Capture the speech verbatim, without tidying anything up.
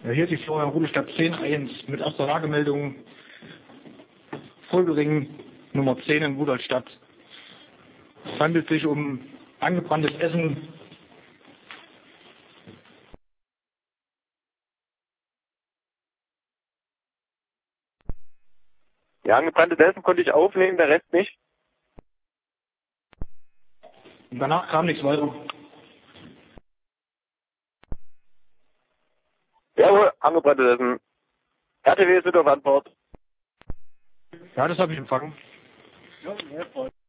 Ja, hier ist die Florian Rudelstadt zehn eins mit erster Lagemeldung. Folgering Nummer zehn in Rudolstadt. Es handelt sich um angebranntes Essen. Ja, angebranntes Essen konnte ich aufnehmen, der Rest nicht. Und danach kam nichts weiter. Jawohl, angebranntes Essen. R T W ist wieder auf Antwort. Ja, das habe ich empfangen. Ja,